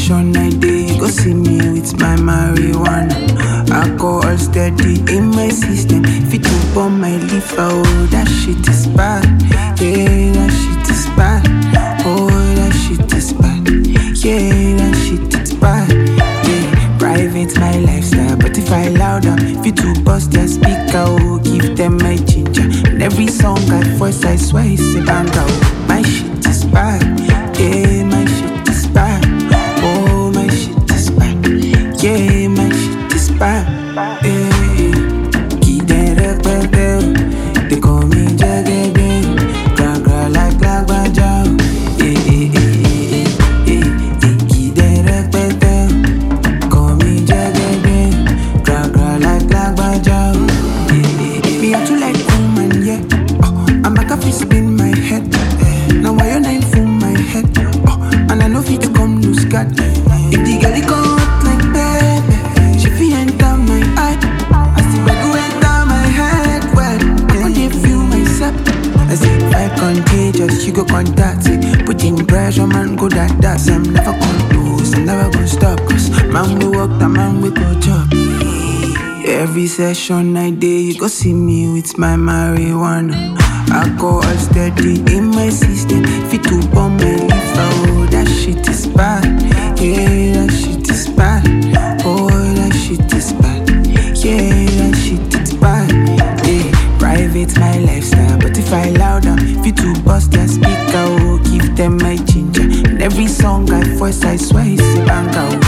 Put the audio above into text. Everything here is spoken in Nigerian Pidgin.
session I day, you go see me with my marijuana. Alcohol steady in my system. Fit up on my leaf, oh, that shit is bad. Yeah, that shit is bad. Oh, that shit is bad. Yeah, that shit is bad. Yeah, private my lifestyle, but if I louder, fit to bust their speaker, oh, give them my ginger. And every song got voice, I swear it's a banger. Oh, my shit is bad. Yeah, my shit is bad. Oh, my shit is bad. Yeah, my shit is bad. Yeah. They call me Jagger, gra gra like Baja. Call me Jagger, gra gra like Baja. Me I too like woman, yeah. Oh, I'm a coffee spin my head. Now why your name for my head? Oh, and I know fit to come loose God. If the girl go out like baby, she feel enter my eye. I see my go enter my head. Well, I dey feel myself. I say vibe contagious, you go contact it. Put in pressure, man, go that. I'm never gonna lose, I'm never gonna stop. Cause man we walk, the man we go chop. Every session I day, you go see me with my marijuana. Alcohol steady in my system. Fit to bomb my leaf, oh, that shit is bad. Yeah, that shit is bad. Oh, that shit is bad. Yeah, that shit is bad. Yeah, private my lifestyle, but if I louder, fit to bust their speaker, oh, give them my ginger. And every song got voice, I swear it's a banger.